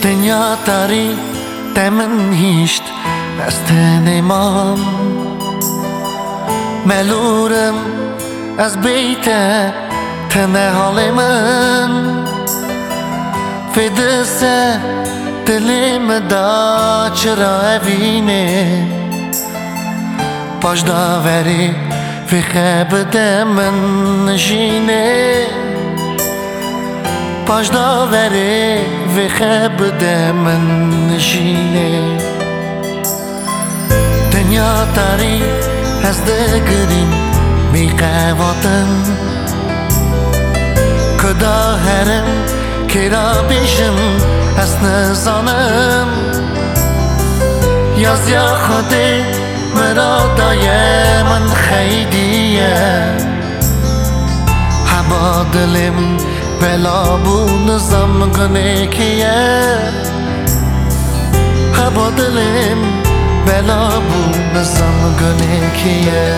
دنیا داری دمن هیشت از تنمان ملورم از بیت تنه حال من فدسه دلم دا چرا اوینه پاش داوری في خيب دمن نشينه باش داوری في خيب دمن نشينه دنیا داری از دگریم میقواتن کدا هرم کرا بیشم از نزانم یاز یا خودی مرادای من خیلیه هوا دلم بلا بو نظام گنه کیه هوا دلم بلا بو نظام گنه کیه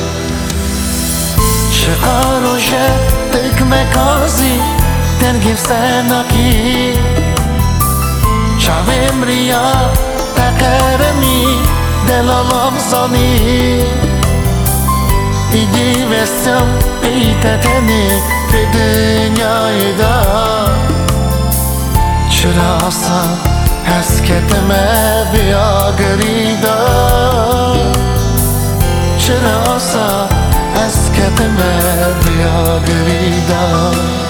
چقدر روشه دکمه کازی درگیف سناکی چاویم ریا تقرمی دلالم زانی ایدی وستم بیتتنی به دنیای دا چرا اصلا هست کتمه بیا گریدا چرا اصلا هست کتمه بیا گریدا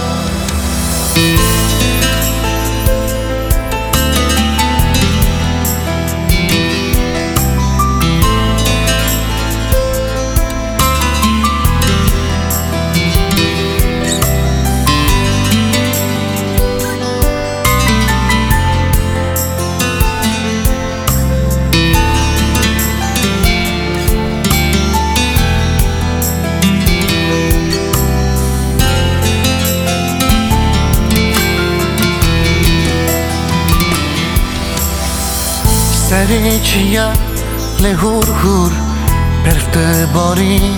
سری چیا لهور هور برفت باری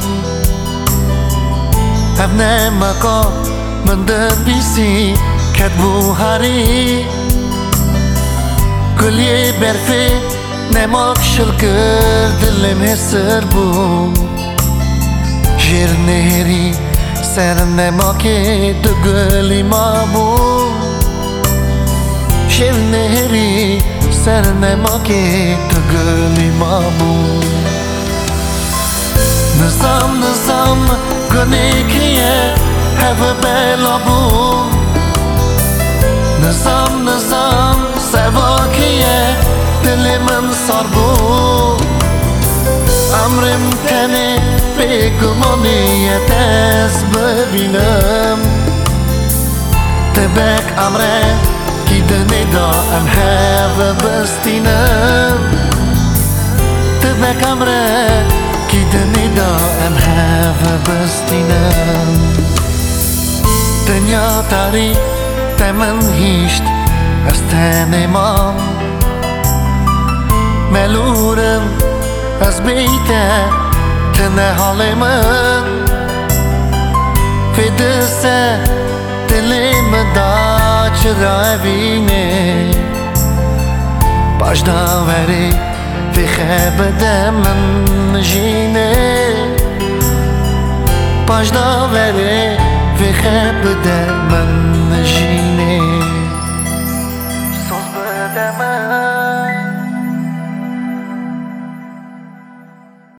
ابن مکا من در بیسی کدبو هری گلی برفی نماک شل کرد دلم هسر بو جیر نهری سر نماکی دو گلی ما بو جیر نهری سر نماکی تو گلی ما بو نظام گنه کیه هفه بلا بو نظام سوا کیه دل من سار بو امرم تنه بگمانیت از ببینم تبک امره کی دنی دا ام هوا بستینم تبک امره کی دنی دا ام هوا بستینم دنیا داری دمن هیشت از تن ما ملورم از بیت تنه حال من فدسه دلم دا چرا اوینه باش داوری في خيب دمن نشينه باش داوری في خيب دمن نشينه صوص بدمن